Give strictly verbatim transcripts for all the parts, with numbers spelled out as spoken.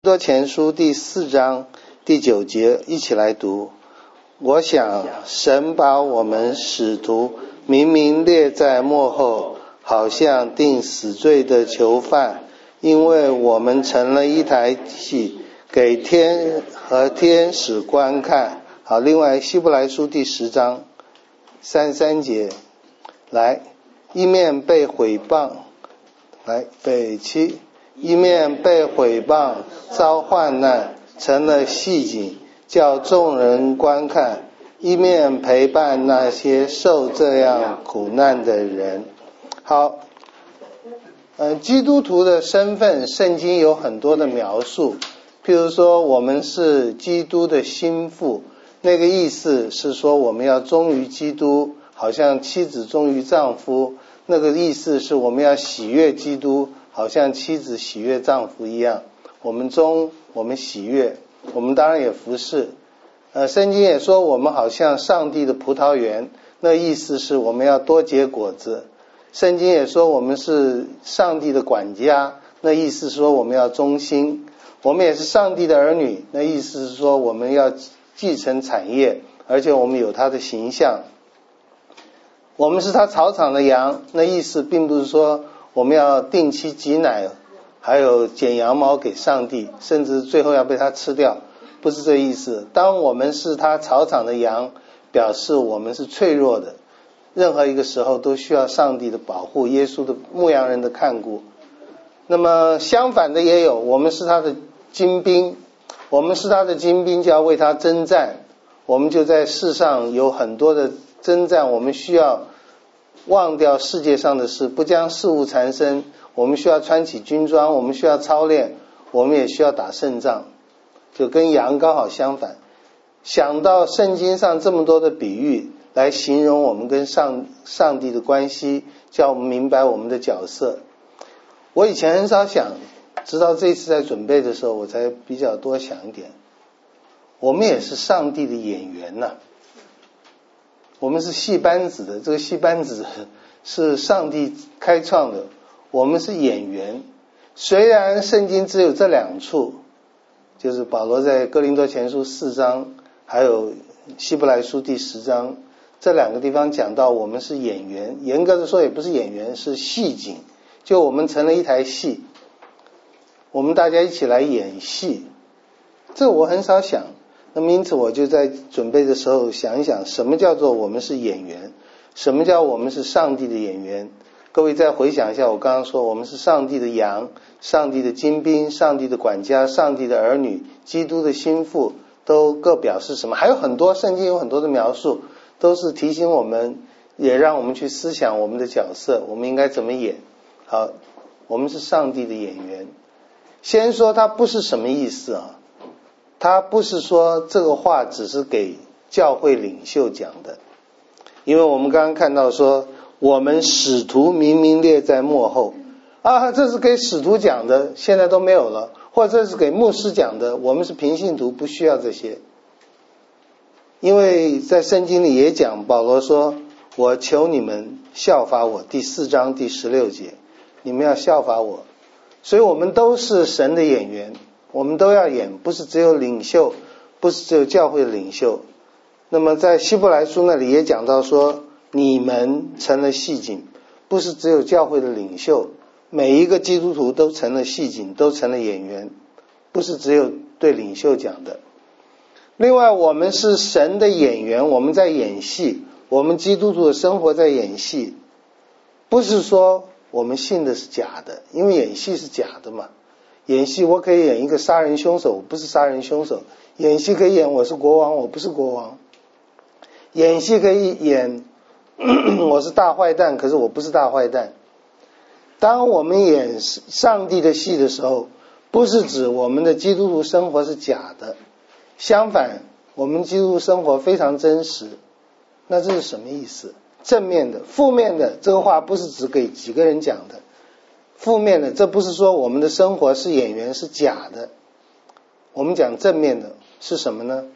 多前书第四章第九节一起来读。我想神把我们使徒明明列在末后，好像定死罪的囚犯，因为我们成了一台戏，给天和天使观看。好，另外希伯来书第十章三十三节，来，一面被毁谤，来北七，一面被毁谤，遭患难，成了戏景，叫众人观看，一面陪伴那些受这样苦难的人。好，呃，基督徒的身份，圣经有很多的描述，譬如说我们是基督的心腹，那个意思是说我们要忠于基督，好像妻子忠于丈夫，那个意思是我们要喜悦基督，好像妻子喜悦丈夫一样，我们忠，我们喜悦，我们当然也服侍。呃，圣经也说我们好像上帝的葡萄园，那意思是我们要多结果子。圣经也说我们是上帝的管家，那意思是说我们要忠心。我们也是上帝的儿女，那意思是说我们要继承产业，而且我们有他的形象。我们是他草场的羊，那意思并不是说我们要定期挤奶，还有剪羊毛给上帝，甚至最后要被他吃掉，不是这意思。当我们是他草场的羊，表示我们是脆弱的，任何一个时候都需要上帝的保护，耶稣的牧羊人的看顾。那么相反的也有，我们是他的精兵，我们是他的精兵，就要为他征战。我们就在世上有很多的征战，我们需要忘掉世界上的事，不将事物缠身，我们需要穿起军装，我们需要操练，我们也需要打胜仗，就跟羊刚好相反。想到圣经上这么多的比喻来形容我们跟上上帝的关系，叫我们明白我们的角色。我以前很少想，直到这次在准备的时候我才比较多想一点，我们也是上帝的演员呐、啊。我们是戏班子的，这个戏班子是上帝开创的，我们是演员。虽然圣经只有这两处，就是保罗在哥林多前书四章还有希伯来书第十章，这两个地方讲到我们是演员，严格的说也不是演员，是戏景，就我们成了一台戏，我们大家一起来演戏。这我很少想，那么因此我就在准备的时候想一想，什么叫做我们是演员，什么叫我们是上帝的演员。各位再回想一下，我刚刚说我们是上帝的羊，上帝的精兵，上帝的管家，上帝的儿女，基督的心腹，都各表示什么？还有很多，圣经有很多的描述，都是提醒我们，也让我们去思想我们的角色，我们应该怎么演。好，我们是上帝的演员。先说它不是什么意思啊，他不是说这个话只是给教会领袖讲的，因为我们刚刚看到说我们使徒明明列在末后啊，这是给使徒讲的，现在都没有了，或者这是给牧师讲的，我们是平信徒，不需要这些。因为在圣经里也讲，保罗说我求你们效法我，第四章第十六节，你们要效法我。所以我们都是神的演员，我们都要演，不是只有领袖，不是只有教会的领袖。那么在希伯来书那里也讲到说，你们成了戏景，不是只有教会的领袖，每一个基督徒都成了戏景，都成了演员，不是只有对领袖讲的。另外我们是神的演员，我们在演戏，我们基督徒的生活在演戏，不是说我们信的是假的，因为演戏是假的嘛。演戏我可以演一个杀人凶手，我不是杀人凶手；演戏可以演我是国王，我不是国王；演戏可以演我是大坏蛋，可是我不是大坏蛋。当我们演上帝的戏的时候，不是指我们的基督徒生活是假的，相反我们基督徒生活非常真实。那这是什么意思？正面的，负面的，这个话不是只给几个人讲的。负面的，这不是说我们的生活是演员，是假的。我们讲正面的是什么呢？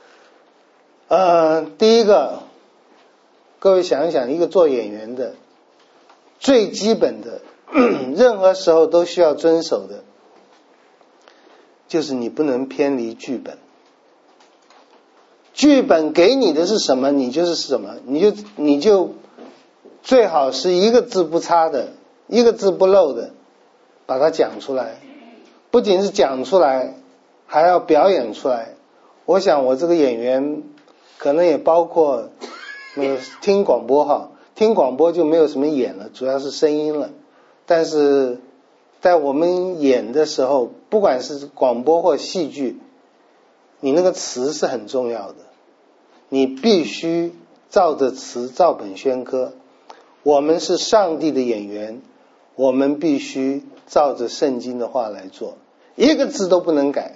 呃，第一个，各位想一想，一个做演员的最基本的任何时候都需要遵守的， 就是你不能偏离剧本。剧本给你的是什么，你就是什么，你就你就最好是一个字不差的，一个字不漏的把它讲出来，不仅是讲出来，还要表演出来。我想我这个演员可能也包括那个听广播哈，听广播就没有什么演了，主要是声音了。但是在我们演的时候，不管是广播或戏剧，你那个词是很重要的，你必须照着词照本宣科。我们是上帝的演员，我们必须照着圣经的话来做，一个字都不能改，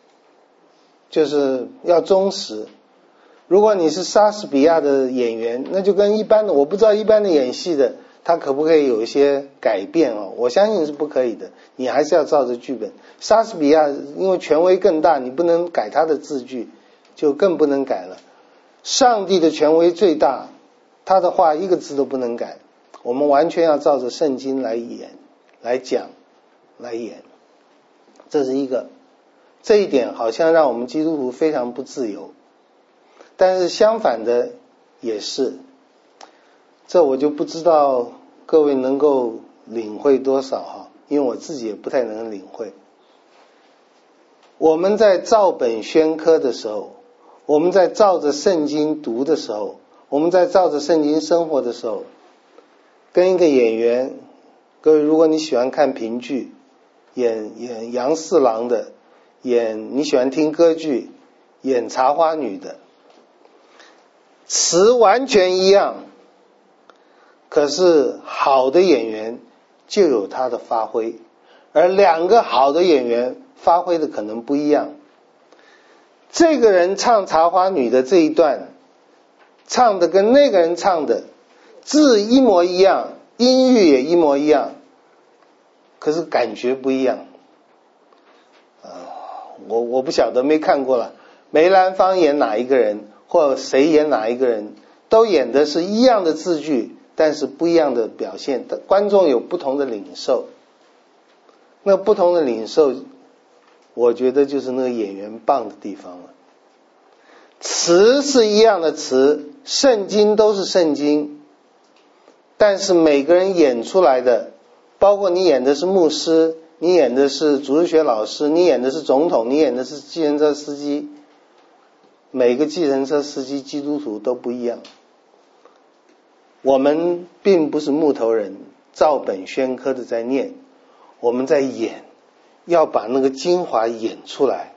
就是要忠实。如果你是莎士比亚的演员，那就跟一般的，我不知道一般的演戏的他可不可以有一些改变哦？我相信是不可以的，你还是要照着剧本。莎士比亚因为权威更大，你不能改他的字句，就更不能改了。上帝的权威最大，他的话一个字都不能改，我们完全要照着圣经来演、来讲、来演。这是一个，这一点好像让我们基督徒非常不自由，但是相反的也是，这我就不知道各位能够领会多少哈，因为我自己也不太能领会。我们在照本宣科的时候，我们在照着圣经读的时候，我们在照着圣经生活的时候，跟一个演员，各位如果你喜欢看评剧，演演杨四郎的，演你喜欢听歌剧，演茶花女的，词完全一样，可是好的演员就有他的发挥，而两个好的演员发挥的可能不一样。这个人唱茶花女的这一段唱的跟那个人唱的字一模一样，音域也一模一样，可是感觉不一样。呃、我我不晓得，没看过了。梅兰芳演哪一个人，或谁演哪一个人，都演的是一样的字句，但是不一样的表现，观众有不同的领受。那不同的领受，我觉得就是那个演员棒的地方了。词是一样的词，圣经都是圣经，但是每个人演出来的，包括你演的是牧师，你演的是主日学老师，你演的是总统，你演的是计程车司机，每个计程车司机基督徒都不一样。我们并不是木头人，照本宣科的在念，我们在演，要把那个精华演出来。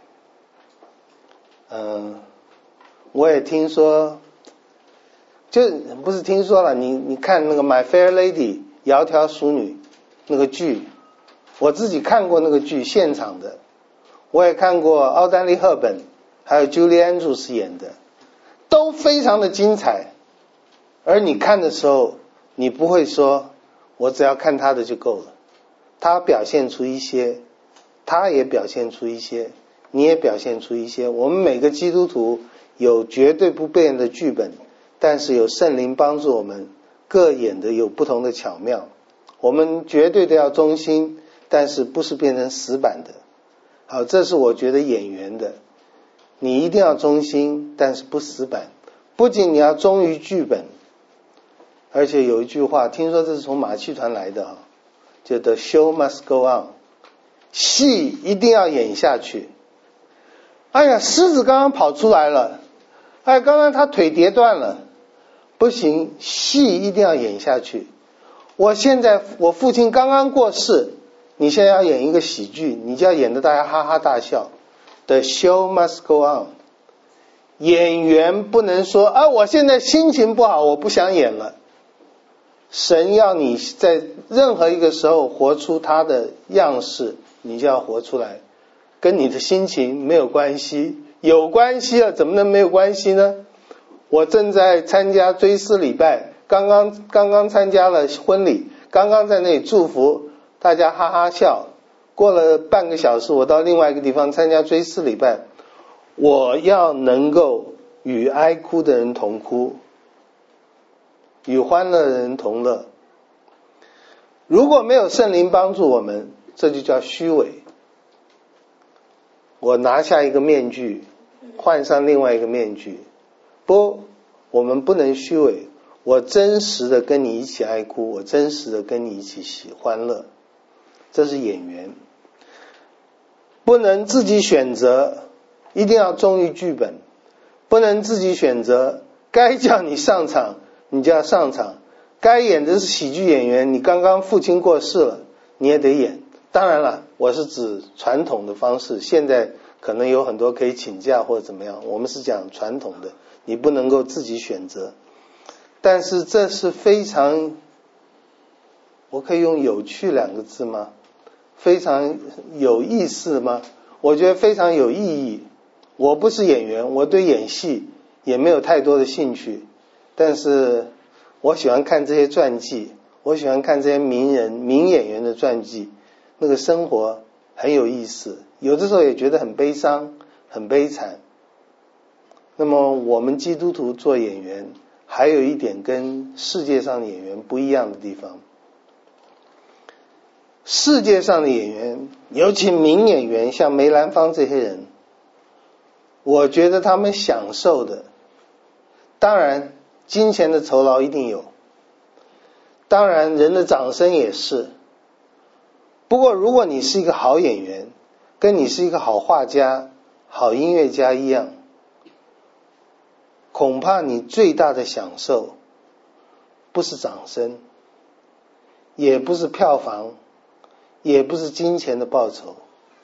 嗯，我也听说，就不是听说了，你你看那个 My Fair Lady 窈窕淑女那个剧，我自己看过那个剧现场的，我也看过奥黛丽·赫本还有 Julie Andrews 演的，都非常的精彩。而你看的时候，你不会说我只要看他的就够了，他表现出一些，他也表现出一些，你也表现出一些。我们每个基督徒有绝对不变的剧本，但是有圣灵帮助我们，各演的有不同的巧妙。我们绝对的要忠心，但是不是变成死板的。好，这是我觉得演员的，你一定要忠心，但是不死板。不仅你要忠于剧本，而且有一句话，听说这是从马戏团来的哈，就 The show must go on， 戏一定要演下去。哎呀，狮子刚刚跑出来了，哎，刚刚他腿跌断了，不行，戏一定要演下去。我现在我父亲刚刚过世，你现在要演一个喜剧，你就要演得大家哈哈大笑。The show must go on。 演员不能说啊，我现在心情不好，我不想演了。神要你在任何一个时候活出他的样式，你就要活出来，跟你的心情没有关系。有关系了，怎么能没有关系呢？我正在参加追思礼拜，刚刚刚刚参加了婚礼，刚刚在那里祝福大家哈哈笑。过了半个小时，我到另外一个地方参加追思礼拜，我要能够与哀哭的人同哭，与欢乐的人同乐。如果没有圣灵帮助我们，这就叫虚伪。 我拿下一个面具，换上另外一个面具。不，我们不能虚伪，我真实的跟你一起爱哭，我真实的跟你一起喜欢乐，这是演员。不能自己选择，一定要忠于剧本，不能自己选择，该叫你上场你就要上场，该演的是喜剧演员，你刚刚父亲过世了你也得演。当然了，我是指传统的方式，现在可能有很多可以请假或者怎么样，我们是讲传统的，你不能够自己选择。但是这是非常，我可以用有趣两个字吗？非常有意思吗？我觉得非常有意义。我不是演员，我对演戏也没有太多的兴趣，但是我喜欢看这些传记，我喜欢看这些名人名演员的传记，那个生活很有意思，有的时候也觉得很悲伤很悲惨。那么我们基督徒做演员还有一点跟世界上的演员不一样的地方，世界上的演员，尤其名演员像梅兰芳这些人，我觉得他们享受的，当然金钱的酬劳一定有，当然人的掌声也是。不过如果你是一个好演员，跟你是一个好画家好音乐家一样，恐怕你最大的享受不是掌声，也不是票房，也不是金钱的报酬。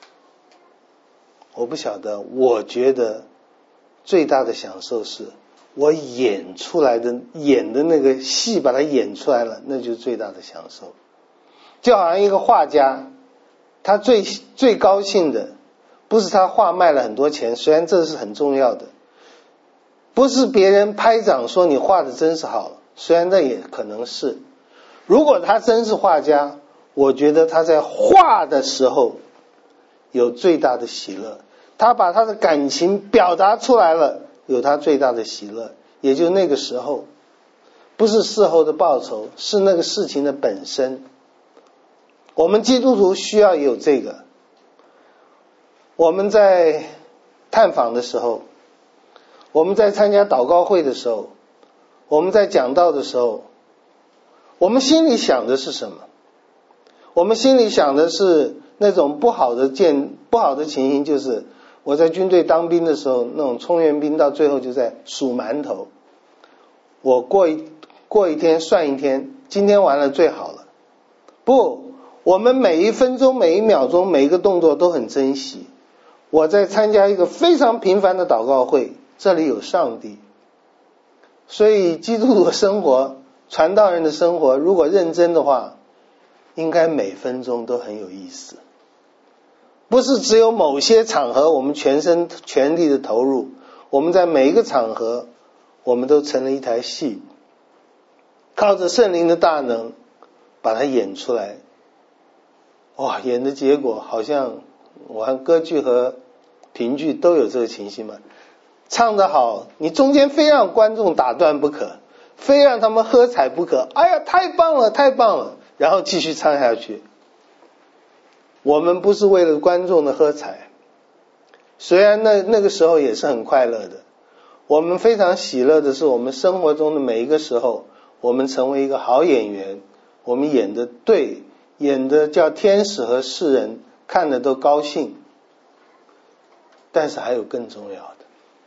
我不晓得，我觉得最大的享受是我演出来的，演的那个戏把它演出来了，那就是最大的享受。就好像一个画家，他最最高兴的不是他画卖了很多钱，虽然这是很重要的，不是别人拍掌说你画的真是好，虽然那也可能是。如果他真是画家，我觉得他在画的时候有最大的喜乐，他把他的感情表达出来了，有他最大的喜乐，也就那个时候，不是事后的报酬，是那个事情的本身。我们基督徒需要有这个。我们在探访的时候，我们在参加祷告会的时候，我们在讲道的时候，我们心里想的是什么？我们心里想的是那种不好的见不好的情形，就是我在军队当兵的时候，那种充员兵到最后就在数馒头，我过一过一天算一天，今天完了最好了。不，我们每一分钟每一秒钟每一个动作都很珍惜。我在参加一个非常平凡的祷告会，这里有上帝。所以基督徒的生活，传道人的生活，如果认真的话，应该每分钟都很有意思。不是只有某些场合我们全身全力的投入，我们在每一个场合我们都成了一台戏，靠着圣灵的大能把它演出来。哇，演的结果好像我看歌剧和评剧都有这个情形嘛，唱得好，你中间非让观众打断不可，非让他们喝彩不可，哎呀太棒了太棒了，然后继续唱下去。我们不是为了观众的喝彩，虽然那那个时候也是很快乐的，我们非常喜乐的是我们生活中的每一个时候，我们成为一个好演员，我们演得对，演得叫天使和世人看了都高兴。但是还有更重要的，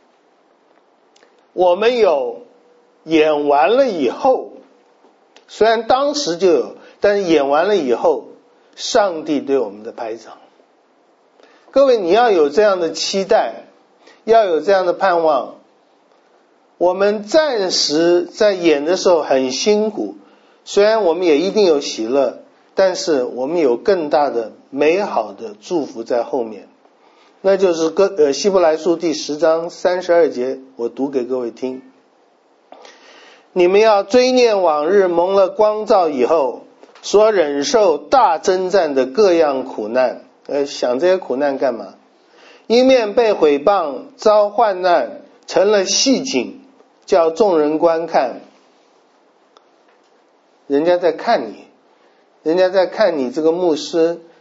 我们有演完了以后，虽然当时就有，但是演完了以后上帝对我们的拍掌。各位，你要有这样的期待，要有这样的盼望。我们暂时在演的时候很辛苦，虽然我们也一定有喜乐，但是我们有更大的美好的祝福在后面。那就是哥呃希伯来书第十章三十二节，我读给各位听。你们要追念往日蒙了光照以后所忍受大征战的各样苦难。呃，想这些苦难干嘛？一面被毁谤，遭患难，成了戏景，叫众人观看。人家在看你，人家在看你这个牧师，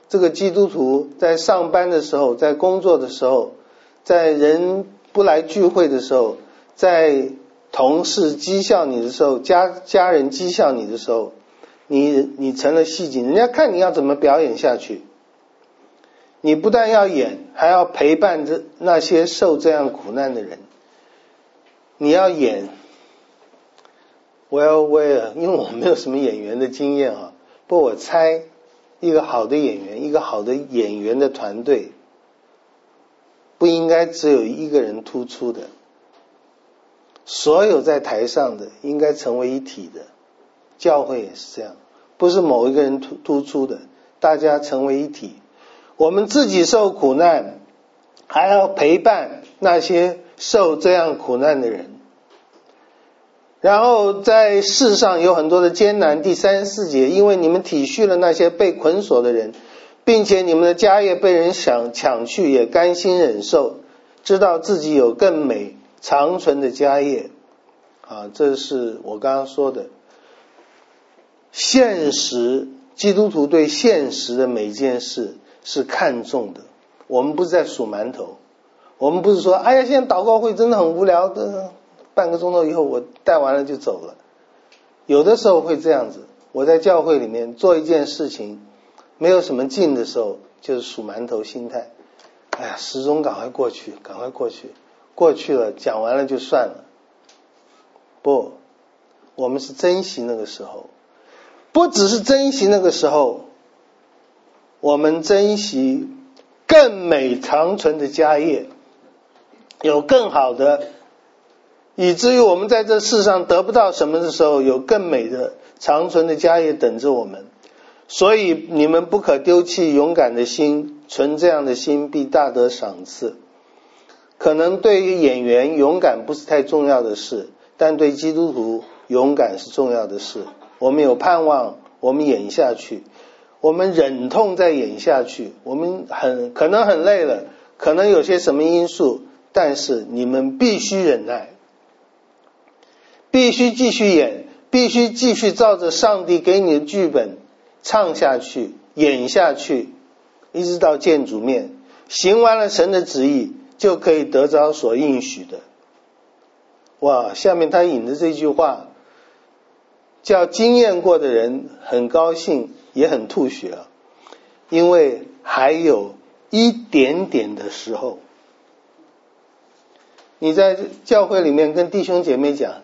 这个基督徒在上班的时候，在工作的时候，在人不来聚会的时候，在同事讥笑你的时候，家家人讥笑你的时候，你你成了戏精，人家看你要怎么表演下去。你不但要演，还要陪伴着那些受这样苦难的人。你要演，我要我也因为我没有什么演员的经验啊，不过我猜一个好的演员，一个好的演员的团队，不应该只有一个人突出的，所有在台上的应该成为一体的。教会也是这样，不是某一个人突突出的，大家成为一体。我们自己受苦难，还要陪伴那些受这样苦难的人。然后在世上有很多的艰难，第三十四节，因为你们体恤了那些被捆锁的人，并且你们的家业被人想抢去，也甘心忍受，知道自己有更美长存的家业。啊，这是我刚刚说的现实，基督徒对现实的每件事是看重的。我们不是在数馒头，我们不是说哎呀现在祷告会真的很无聊的，半个钟头以后我带完了就走了。有的时候会这样子，我在教会里面做一件事情没有什么劲的时候，就是数馒头心态，哎呀时钟赶快过去赶快过去，过去了讲完了就算了。不，我们是珍惜那个时候，不只是珍惜那个时候，我们珍惜更美长存的家业，有更好的，以至于我们在这世上得不到什么的时候，有更美的长存的家业等着我们。所以你们不可丢弃勇敢的心，存这样的心必大得赏赐。可能对于演员勇敢不是太重要的事，但对基督徒勇敢是重要的事。我们有盼望，我们演下去，我们忍痛再演下去，我们很可能很累了，可能有些什么因素，但是你们必须忍耐，必须继续演，必须继续照着上帝给你的剧本唱下去，演下去，一直到见主面，行完了神的旨意，就可以得着所应许的。哇，下面他引的这句话叫经验过的人很高兴也很吐血啊，因为还有一点点的时候。你在教会里面跟弟兄姐妹讲，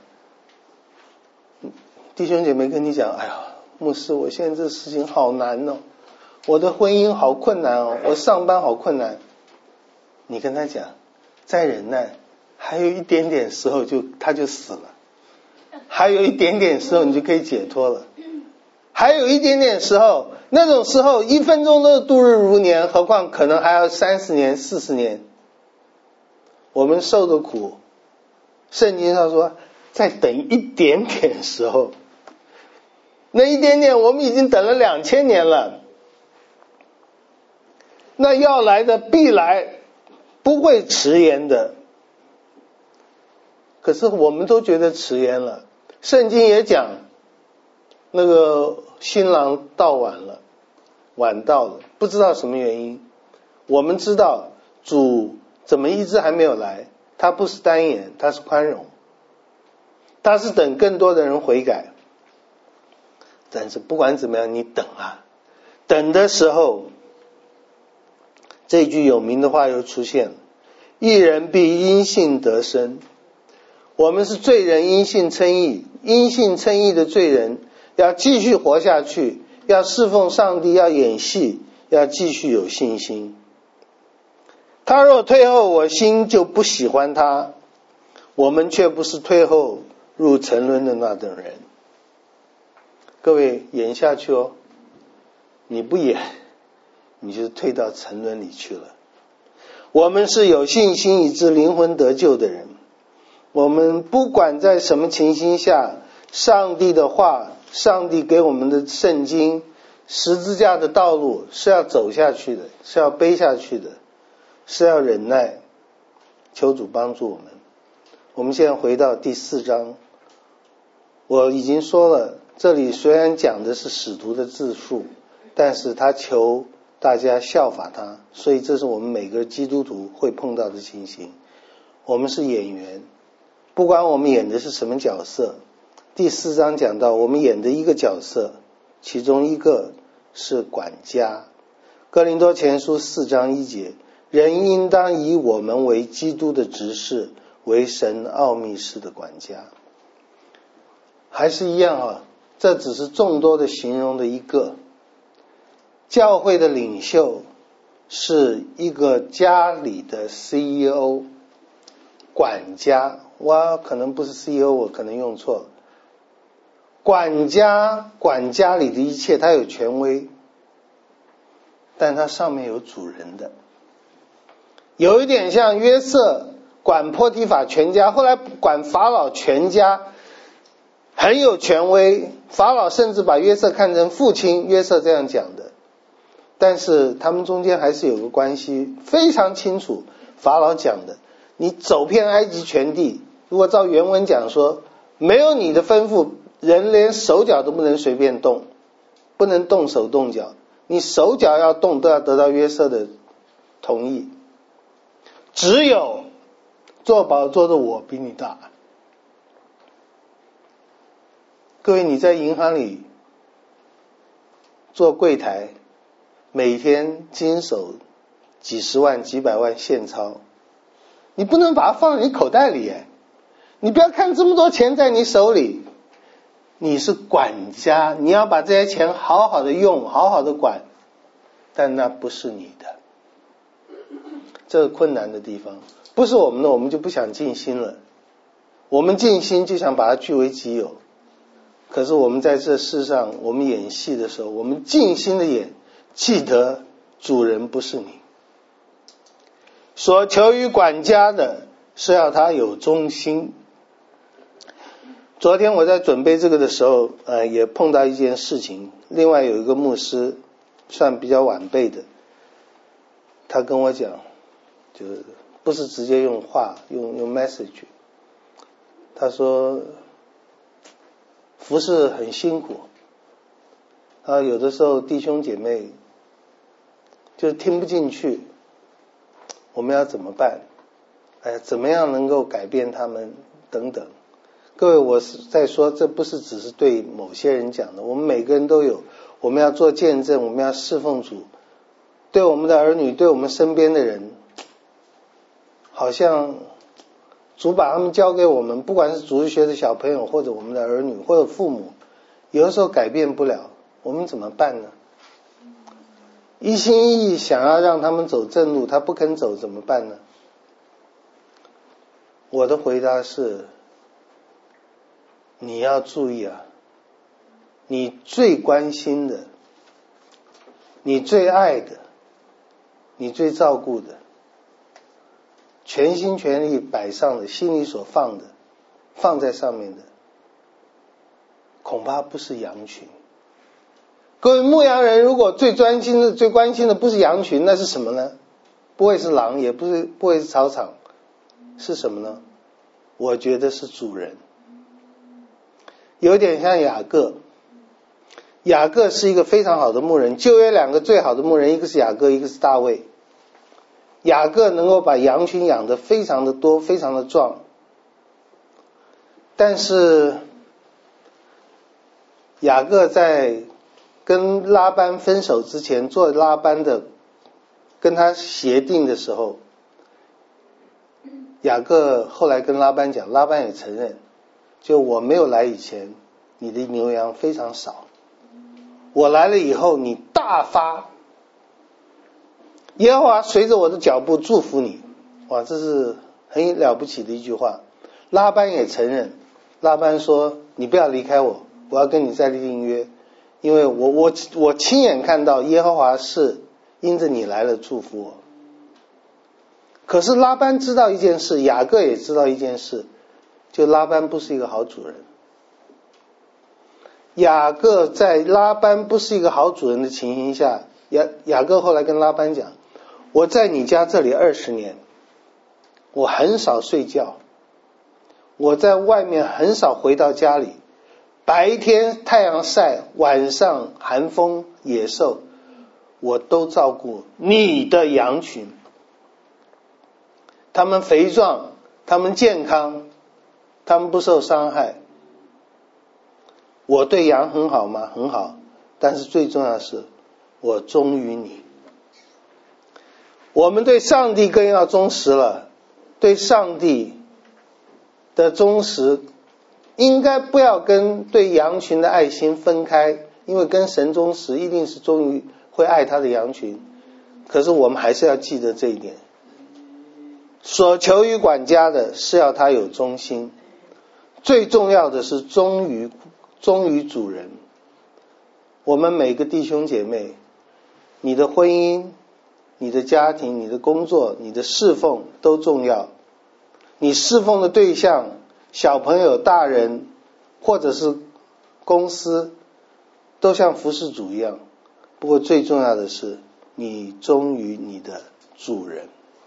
弟兄姐妹跟你讲，哎呀牧师我现在这事情好难哦，我的婚姻好困难哦，我上班好困难，你跟他讲再忍耐，还有一点点时候就他就死了，还有一点点时候你就可以解脱了，还有一点点时候，那种时候一分钟都度日如年，何况可能还要三十年四十年。我们受的苦，圣经上说再等一点点时候，那一点点我们已经等了两千年了，那要来的必来，不会迟延的。可是我们都觉得迟延了，圣经也讲那个新郎到晚了，晚到了，不知道什么原因。我们知道主怎么一直还没有来，他不是单眼，他是宽容，他是等更多的人悔改。但是不管怎么样，你等啊，等的时候，这句有名的话又出现了，义人必因信得生。我们是罪人，因信称义，因信称义的罪人要继续活下去，要侍奉上帝，要演戏，要继续有信心。他若退后，我心就不喜欢他，我们却不是退后入沉沦的那等人。各位演下去哦，你不演，你就退到沉沦里去了。我们是有信心以致灵魂得救的人，我们不管在什么情形下，上帝的话，上帝给我们的圣经，十字架的道路是要走下去的，是要背下去的，是要忍耐。求主帮助我们。我们现在回到第四章，我已经说了，这里虽然讲的是使徒的自述，但是他求大家效法他，所以这是我们每个基督徒会碰到的情形。我们是演员，不管我们演的是什么角色，第四章讲到我们演的一个角色，其中一个是管家。哥林多前书四章一节，人应当以我们为基督的执事，为神奥秘事的管家。还是一样啊，这只是众多的形容的一个。教会的领袖是一个家里的 C E O， 管家，我可能不是 C E O， 我可能用错了。管家管家里的一切，他有权威，但他上面有主人的，有一点像约瑟管波提法全家，后来管法老全家，很有权威，法老甚至把约瑟看成父亲，约瑟这样讲的。但是他们中间还是有个关系非常清楚，法老讲的，你走遍埃及全地，如果照原文讲说，没有你的吩咐，人连手脚都不能随便动，不能动手动脚，你手脚要动都要得到约瑟的同意，只有做宝座的我比你大。各位，你在银行里做柜台，每天经手几十万几百万现钞，你不能把它放在你口袋里耶，你不要看这么多钱在你手里，你是管家，你要把这些钱好好的用，好好的管，但那不是你的。这是困难的地方，不是我们的，我们就不想尽心了，我们尽心就想把它据为己有。可是我们在这世上，我们演戏的时候，我们尽心的演，记得主人不是你。所求于管家的是要他有忠心。昨天我在准备这个的时候，呃，也碰到一件事情。另外有一个牧师，算比较晚辈的，他跟我讲，就是不是直接用话，用用 message。他说，服侍很辛苦，啊，有的时候弟兄姐妹就听不进去，我们要怎么办？哎，怎么样能够改变他们等等。各位，我是在说，这不是只是对某些人讲的，我们每个人都有，我们要做见证，我们要侍奉主，对我们的儿女，对我们身边的人，好像主把他们交给我们，不管是主日学的小朋友，或者我们的儿女，或者父母，有的时候改变不了，我们怎么办呢？一心一意想要让他们走正路，他不肯走，怎么办呢？我的回答是，你要注意啊，你最关心的，你最爱的，你最照顾的，全心全力摆上的，心里所放的，放在上面的，恐怕不是羊群。各位牧羊人，如果最专心的、最关心的不是羊群，那是什么呢？不会是狼，也不是不会是草场，是什么呢？我觉得是主人。有点像雅各，雅各是一个非常好的牧人，旧约两个最好的牧人，一个是雅各，一个是大卫。雅各能够把羊群养得非常的多，非常的壮，但是雅各在跟拉班分手之前，做拉班的跟他协定的时候，雅各后来跟拉班讲，拉班也承认，就我没有来以前，你的牛羊非常少，我来了以后，你大发，耶和华随着我的脚步祝福你。哇，这是很了不起的一句话。拉班也承认，拉班说，你不要离开我，我要跟你再立定约，因为我我我亲眼看到耶和华是因着你来了祝福我。可是拉班知道一件事，雅各也知道一件事，就拉班不是一个好主人。雅各在拉班不是一个好主人的情形下，雅雅各后来跟拉班讲，我在你家这里二十年，我很少睡觉，我在外面很少回到家里，白天太阳晒，晚上寒风野兽， 我都照顾你的羊群，他们肥壮，他们健康，他们不受伤害。我对羊很好吗？很好，但是最重要的是我忠于你。我们对上帝更要忠实了，对上帝的忠实应该不要跟对羊群的爱心分开，因为跟神忠实一定是忠于会爱他的羊群。可是我们还是要记得这一点，所求于管家的是要他有忠心，最重要的是忠于忠于主人。我们每个弟兄姐妹，你的婚姻，你的家庭，你的工作，你的侍奉都重要。你侍奉的对象，小朋友、大人，或者是公司，都像服侍主一样。不过最重要的是，你忠于你的主人。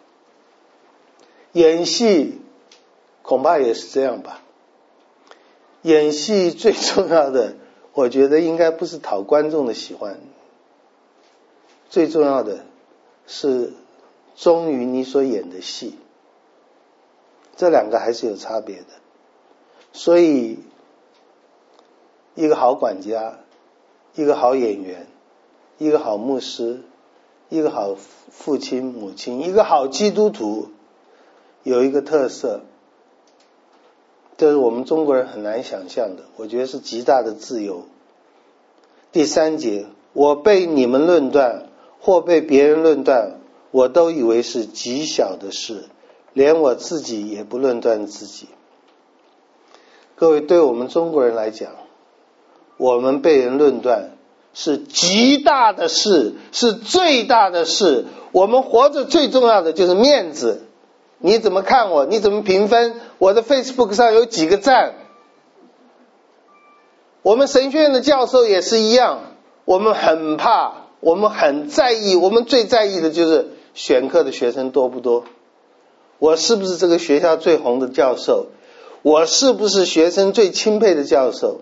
演戏恐怕也是这样吧。演戏最重要的，我觉得应该不是讨观众的喜欢，最重要的是忠于你所演的戏。这两个还是有差别的。所以一个好管家，一个好演员，一个好牧师，一个好父亲母亲，一个好基督徒，有一个特色，这是我们中国人很难想象的，我觉得是极大的自由。第三节，我被你们论断或被别人论断，我都以为是极小的事，连我自己也不论断自己。各位，对我们中国人来讲，我们被人论断是极大的事，是最大的事。我们活着最重要的就是面子，你怎么看我，你怎么评分，我的 Facebook 上有几个赞。我们神学院的教授也是一样，我们很怕，我们很在意，我们最在意的就是选课的学生多不多，我是不是这个学校最红的教授，我是不是学生最钦佩的教授。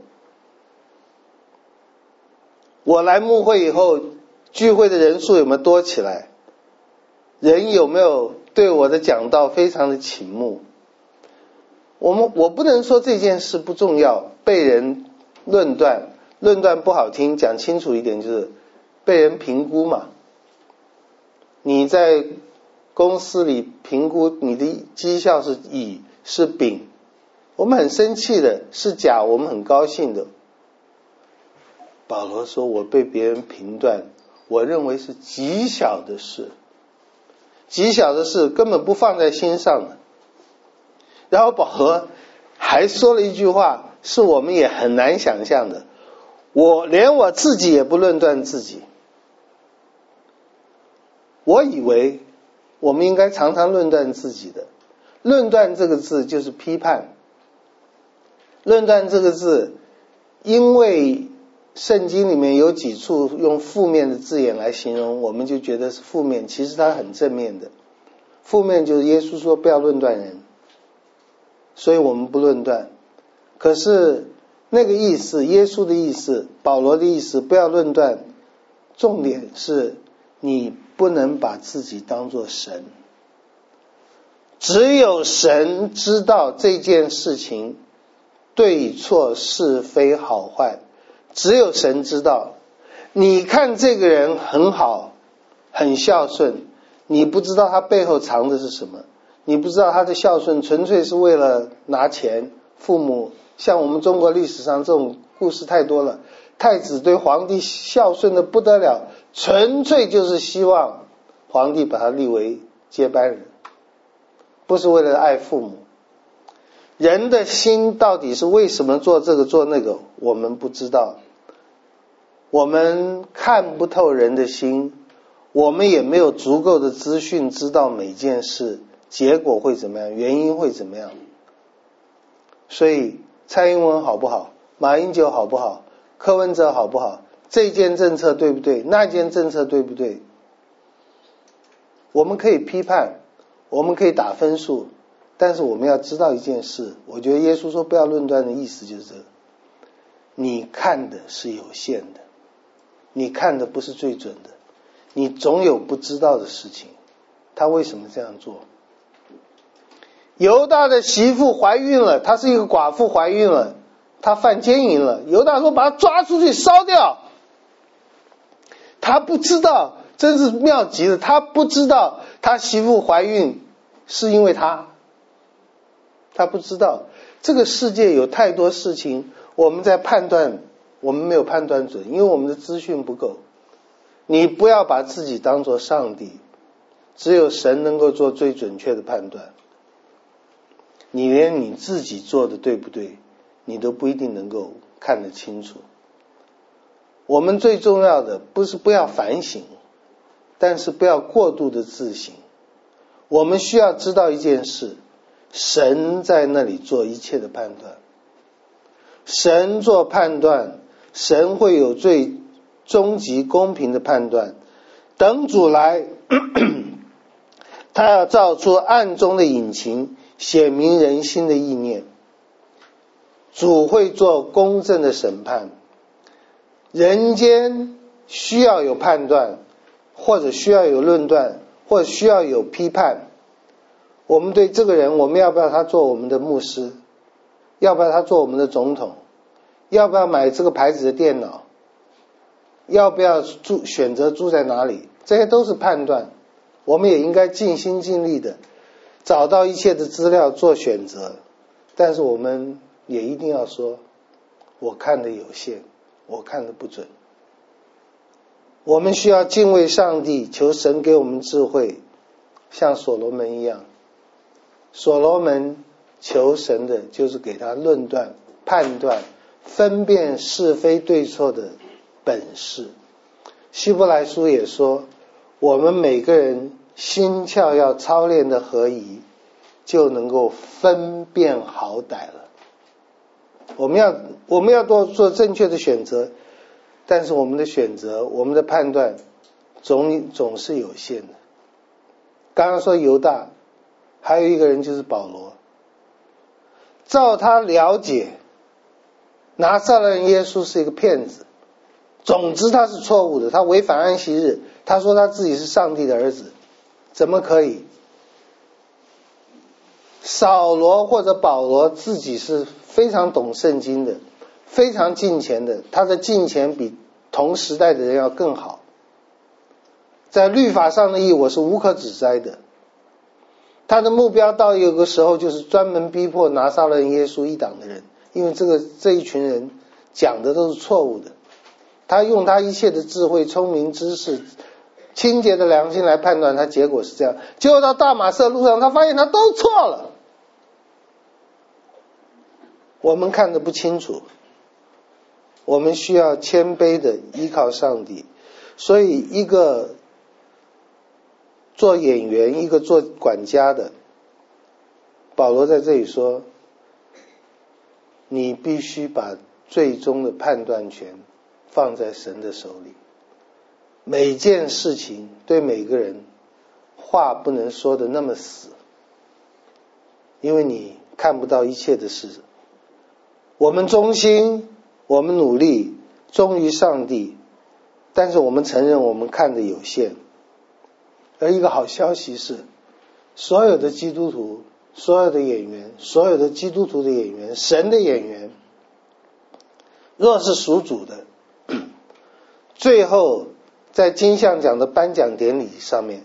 我来牧会以后，聚会的人数有没有多起来，人有没有对我的讲道非常的倾慕。我们我不能说这件事不重要，被人论断，论断不好听，讲清楚一点就是被人评估嘛。你在公司里评估你的绩效是乙是丙，我们很生气的，是甲我们很高兴的。保罗说我被别人评断，我认为是极小的事，极小的事根本不放在心上的。然后保罗还说了一句话，是我们也很难想象的，我连我自己也不论断自己。我以为我们应该常常论断自己的，论断这个字就是批判，论断这个字因为圣经里面有几处用负面的字眼来形容，我们就觉得是负面，其实它很正面的。负面就是耶稣说不要论断人，所以我们不论断。可是那个意思，耶稣的意思，保罗的意思，不要论断，重点是你不能把自己当作神。只有神知道这件事情对错是非好坏，只有神知道。你看这个人很好，很孝顺，你不知道他背后藏的是什么，你不知道他的孝顺纯粹是为了拿钱。父母像我们中国历史上这种故事太多了，太子对皇帝孝顺的不得了，纯粹就是希望皇帝把他立为接班人，不是为了爱父母。人的心到底是为什么做这个做那个，我们不知道。我们看不透人的心，我们也没有足够的资讯知道每件事结果会怎么样，原因会怎么样。所以蔡英文好不好，马英九好不好，柯文哲好不好，这件政策对不对，那件政策对不对，我们可以批判，我们可以打分数，但是我们要知道一件事，我觉得耶稣说不要论断的意思就是这个，你看的是有限的，你看的不是最准的， 你总有不知道的事情。他为什么这样做？犹大的媳妇怀孕了，她是一个寡妇怀孕了，她犯奸淫了。犹大说把她抓出去烧掉。他不知道，真是妙极了，他不知道他媳妇怀孕是因为他。他不知道这个世界有太多事情我们在判断，我们没有判断准，因为我们的资讯不够。你不要把自己当作上帝，只有神能够做最准确的判断。你连你自己做的对不对，你都不一定能够看得清楚。我们最重要的不是不要反省，但是不要过度的自省。我们需要知道一件事，神在那里做一切的判断。神做判断，神会有最终极公平的判断。等主来，他要照出暗中的隐情，显明人心的意念。主会做公正的审判。人间需要有判断，或者需要有论断，或者需要有批判。我们对这个人，我们要不要他做我们的牧师？要不要他做我们的总统？要不要买这个牌子的电脑？要不要住选择住在哪里？这些都是判断。我们也应该尽心尽力的找到一切的资料做选择。但是我们也一定要说，我看的有限，我看的不准。我们需要敬畏上帝，求神给我们智慧，像所罗门一样。所罗门求神的就是给他论断、判断、分辨是非对错的本事。希伯来书也说，我们每个人心窍要操练的合宜，就能够分辨好歹了。我们要我们要多做正确的选择，但是我们的选择，我们的判断总总是有限的。刚刚说犹大，还有一个人就是保罗。照他了解，拿撒勒人耶稣是一个骗子，总之他是错误的，他违反安息日，他说他自己是上帝的儿子，怎么可以？扫罗或者保罗自己是非常懂圣经的，非常敬虔的，他的敬虔比同时代的人要更好。在律法上的义我是无可指摘的。他的目标到有个时候就是专门逼迫拿撒勒人耶稣一党的人，因为这个这一群人讲的都是错误的。他用他一切的智慧、聪明、知识、清洁的良心来判断，他结果是这样。结果到大马色路上，他发现他都错了。我们看得不清楚，我们需要谦卑的依靠上帝。所以一个做演员，一个做管家的，保罗在这里说，你必须把最终的判断权放在神的手里。每件事情对每个人话不能说的那么死，因为你看不到一切的事。我们忠心，我们努力，忠于上帝，但是我们承认我们看的有限。而一个好消息是，所有的基督徒，所有的演员，所有的基督徒的演员，神的演员，若是属主的，最后在金像奖的颁奖典礼上面，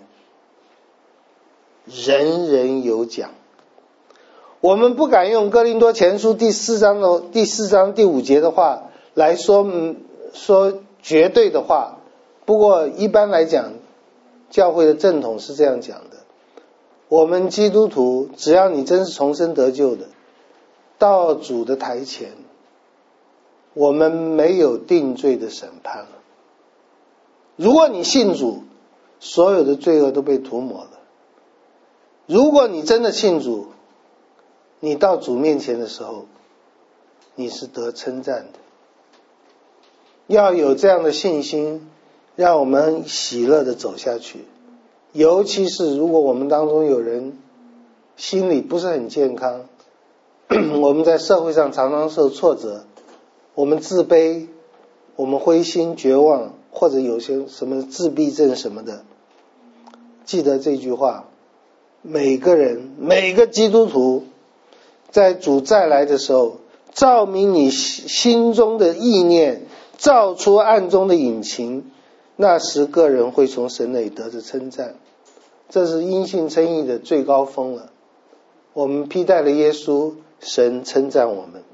人人有奖。我们不敢用哥林多前书第四章的第四章第五节的话来说说绝对的话，不过一般来讲，教会的正统是这样讲的：我们基督徒，只要你真是重生得救的，到主的台前，我们没有定罪的审判了。如果你信主，所有的罪恶都被涂抹了。如果你真的信主，你到主面前的时候，你是得称赞的。要有这样的信心，让我们喜乐的走下去。尤其是如果我们当中有人心里不是很健康，我们在社会上常常受挫折，我们自卑， 我们灰心绝望，或者有些什么自闭症什么的，记得这句话，每个人每个基督徒在主再来的时候，照明你心中的意念，照出暗中的隐情，那时个人会从神那里得着称赞。这是因信称义的最高峰了。我们披戴了耶稣，神称赞我们，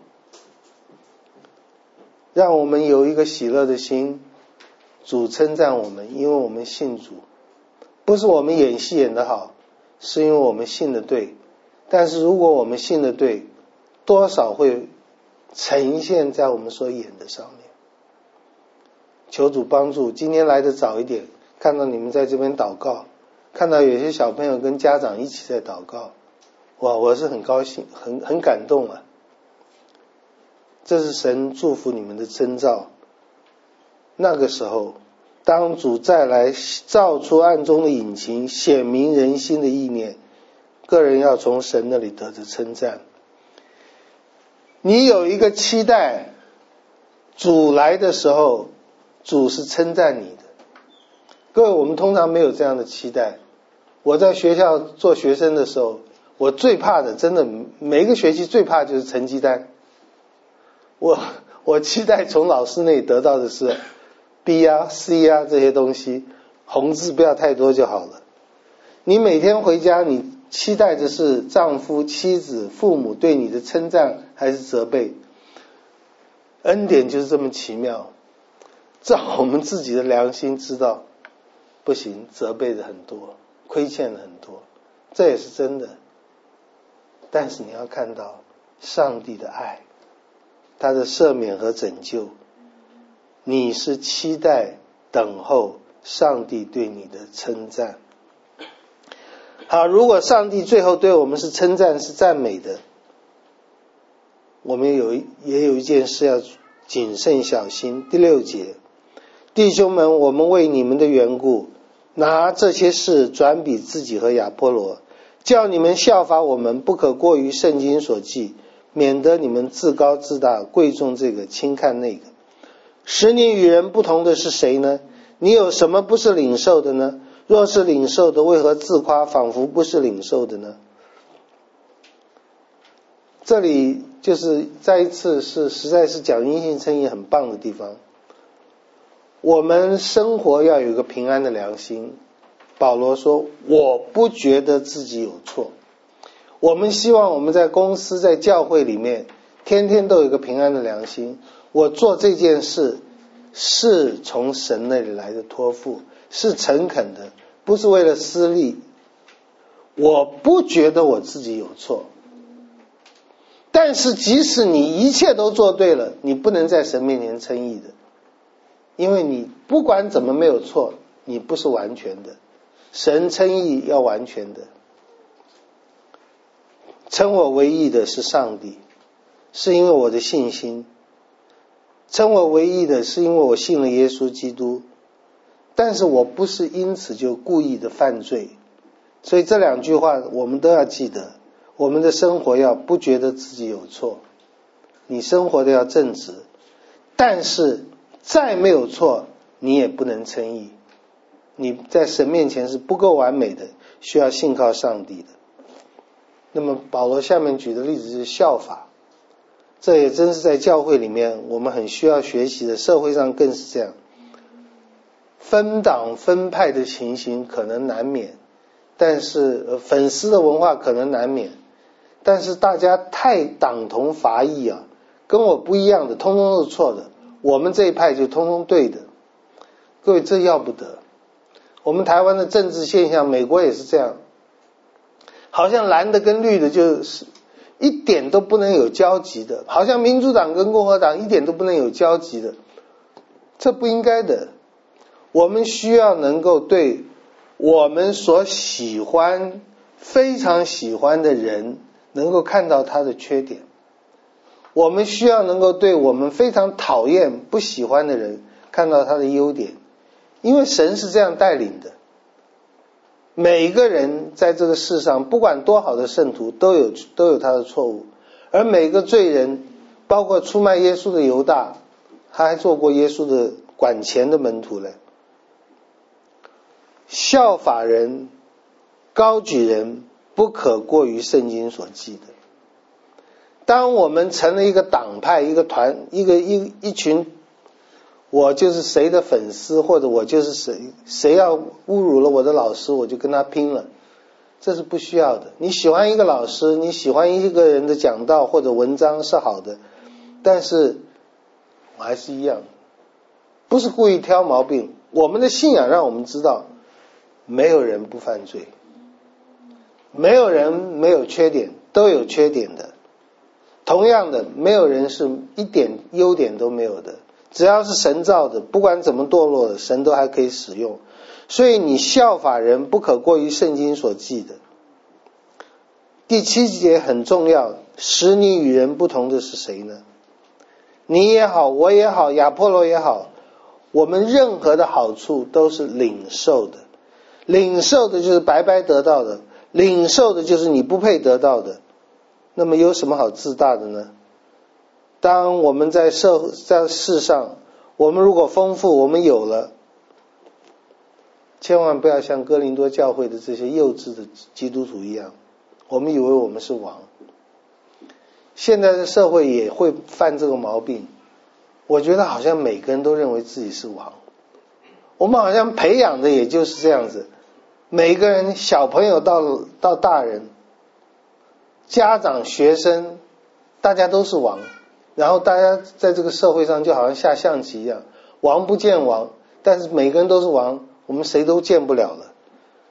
让我们有一个喜乐的心。主称赞我们，因为我们信主，不是我们演戏演得好，是因为我们信得对。但是如果我们信得对，多少会呈现在我们所演的上面。求主帮助，今天来得早一点，看到你们在这边祷告，看到有些小朋友跟家长一起在祷告，哇，我是很高兴，很很感动啊。这是神祝福你们的征兆。那个时候，当主再来，照出暗中的隐情，显明人心的意念，个人要从神那里得着称赞。你有一个期待，主来的时候，主是称赞你的。各位，我们通常没有这样的期待。我在学校做学生的时候，我最怕的，真的每一个学期最怕就是成绩单。我我期待从老师那里得到的是 B 啊 C 啊这些东西，红字不要太多就好了。你每天回家，你期待的是丈夫、妻子、父母对你的称赞还是责备？恩典就是这么奇妙，照我们自己的良心知道，不行，责备的很多，亏欠了很多，这也是真的。但是你要看到上帝的爱，他的赦免和拯救，你是期待等候上帝对你的称赞。好，如果上帝最后对我们是称赞是赞美的，我们有也有一件事要谨慎小心。第六节，弟兄们，我们为你们的缘故，拿这些事转比自己和亚波罗，叫你们效法我们，不可过于圣经所记，免得你们自高自大，贵重这个轻看那个。使你与人不同的是谁呢？你有什么不是领受的呢？若是领受的，为何自夸，仿佛不是领受的呢？这里就是再一次是实在是讲因信称义很棒的地方。我们生活要有一个平安的良心。保罗说，我不觉得自己有错。我们希望我们在公司在教会里面天天都有一个平安的良心，我做这件事是从神那里来的托付，是诚恳的，不是为了私利。我不觉得我自己有错，但是即使你一切都做对了，你不能在神面前称义的，因为你不管怎么没有错，你不是完全的。神称义要完全的。称我为义的是上帝，是因为我的信心。称我为义的是因为我信了耶稣基督，但是我不是因此就故意的犯罪。所以这两句话我们都要记得，我们的生活要不觉得自己有错，你生活的要正直，但是再没有错你也不能称义，你在神面前是不够完美的，需要信靠上帝的。那么保罗下面举的例子是效法，这也真是在教会里面我们很需要学习的，社会上更是这样。分党分派的情形可能难免，但是、呃、粉丝的文化可能难免，但是大家太党同伐异啊，跟我不一样的通通都是错的，我们这一派就通通对的。各位，这要不得。我们台湾的政治现象，美国也是这样，好像蓝的跟绿的就是一点都不能有交集的，好像民主党跟共和党一点都不能有交集的，这不应该的。我们需要能够对我们所喜欢非常喜欢的人能够看到他的缺点，我们需要能够对我们非常讨厌不喜欢的人看到他的优点，因为神是这样带领的。每个人在这个世上不管多好的圣徒都有都有他的错误，而每个罪人包括出卖耶稣的犹大他还做过耶稣的管钱的门徒嘞。效法人，高举人，不可过于圣经所记的。当我们成了一个党派，一个团，一个一一群，我就是谁的粉丝，或者我就是谁，谁要侮辱了我的老师，我就跟他拼了，这是不需要的。你喜欢一个老师，你喜欢一个人的讲道或者文章是好的，但是我还是一样，不是故意挑毛病。我们的信仰让我们知道，没有人不犯罪，没有人没有缺点，都有缺点的。同样的，没有人是一点优点都没有的，只要是神造的，不管怎么堕落的，神都还可以使用。所以你效法人，不可过于圣经所记的。第七节很重要，使你与人不同的是谁呢？你也好，我也好，亚波罗也好，我们任何的好处都是领受的，领受的就是白白得到的，领受的就是你不配得到的。那么有什么好自大的呢？当我们在社在世上，我们如果丰富，我们有了，千万不要像哥林多教会的这些幼稚的基督徒一样，我们以为我们是王。现在的社会也会犯这个毛病，我觉得好像每个人都认为自己是王，我们好像培养的也就是这样子，每个人小朋友到到大人，家长学生，大家都是王，然后大家在这个社会上就好像下象棋一样，王不见王，但是每个人都是王，我们谁都见不了了。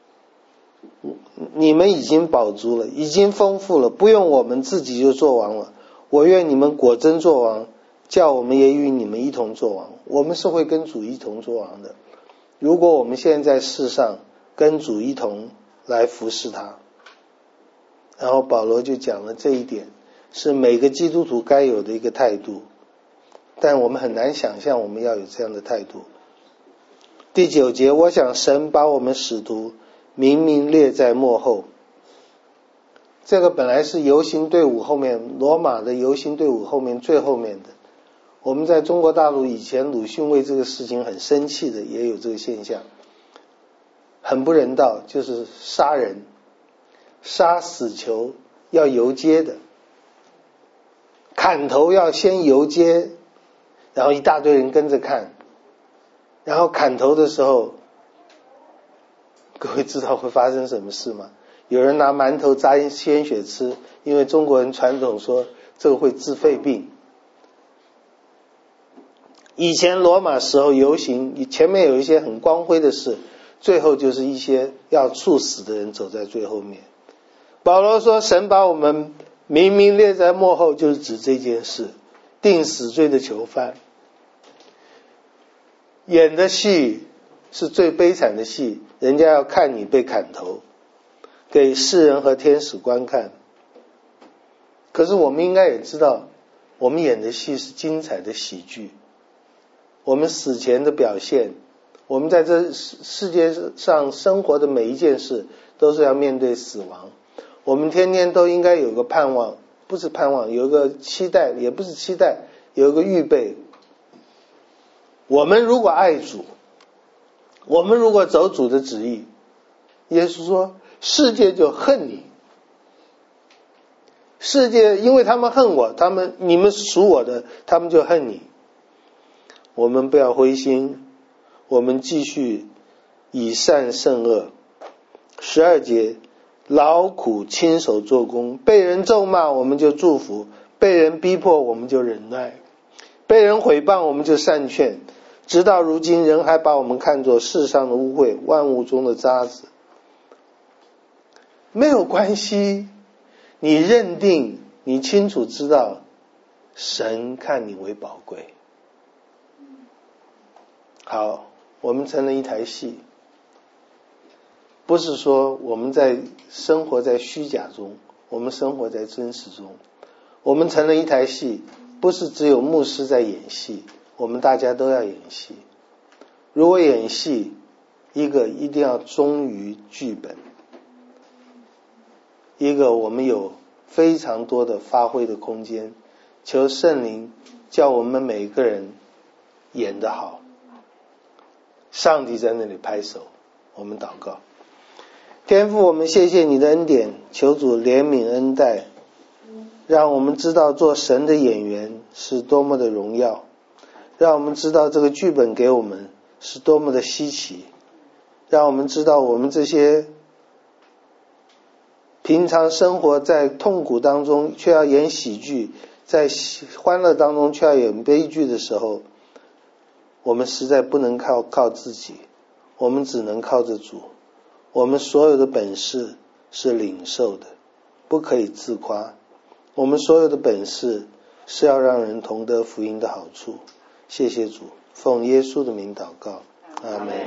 你们已经饱足了，已经丰富了，不用我们自己就做王了。我愿你们果真做王，叫我们也与你们一同做王。我们是会跟主一同做王的，如果我们现在在世上跟主一同来服侍他。然后保罗就讲了这一点是每个基督徒该有的一个态度，但我们很难想象我们要有这样的态度。第九节，我想神把我们使徒明明列在末后。这个本来是游行队伍后面，罗马的游行队伍后面最后面的。我们在中国大陆以前，鲁迅为这个事情很生气的，也有这个现象，很不人道，就是杀人，杀死囚要游街的，砍头要先游街，然后一大堆人跟着看，然后砍头的时候，各位知道会发生什么事吗？有人拿馒头扎鲜血吃，因为中国人传统说这个会治肺病。以前罗马时候游行，前面有一些很光辉的事，最后就是一些要处死的人走在最后面。保罗说神把我们明明列在末后，就是指这件事，定死罪的囚犯。演的戏是最悲惨的戏，人家要看你被砍头，给世人和天使观看。可是我们应该也知道，我们演的戏是精彩的喜剧，我们死前的表现，我们在这世界上生活的每一件事都是要面对死亡，我们天天都应该有个盼望，不是盼望，有个期待，也不是期待，有一个预备。我们如果爱主，我们如果走主的旨意，耶稣说世界就恨你，世界因为他们恨我，他们你们属我的，他们就恨你。我们不要灰心，我们继续以善胜恶。十二节，劳苦亲手做工，被人咒骂我们就祝福，被人逼迫我们就忍耐，被人毁谤我们就善劝，直到如今人还把我们看作世上的污秽，万物中的渣子。没有关系，你认定，你清楚知道神看你为宝贵。好，我们成了一台戏，不是说我们在生活在虚假中，我们生活在真实中。我们成了一台戏，不是只有牧师在演戏，我们大家都要演戏。如果演戏，一个一定要忠于剧本，一个我们有非常多的发挥的空间。求圣灵叫我们每个人演得好。上帝在那里拍手，我们祷告。天父，我们谢谢你的恩典，求主怜悯恩待，让我们知道做神的演员是多么的荣耀，让我们知道这个剧本给我们是多么的稀奇，让我们知道我们这些平常生活在痛苦当中却要演喜剧，在欢乐当中却要演悲剧的时候，我们实在不能靠靠自己，我们只能靠着主。我们所有的本事是领受的，不可以自夸。我们所有的本事是要让人同得福音的好处。谢谢主，奉耶稣的名祷告，阿们。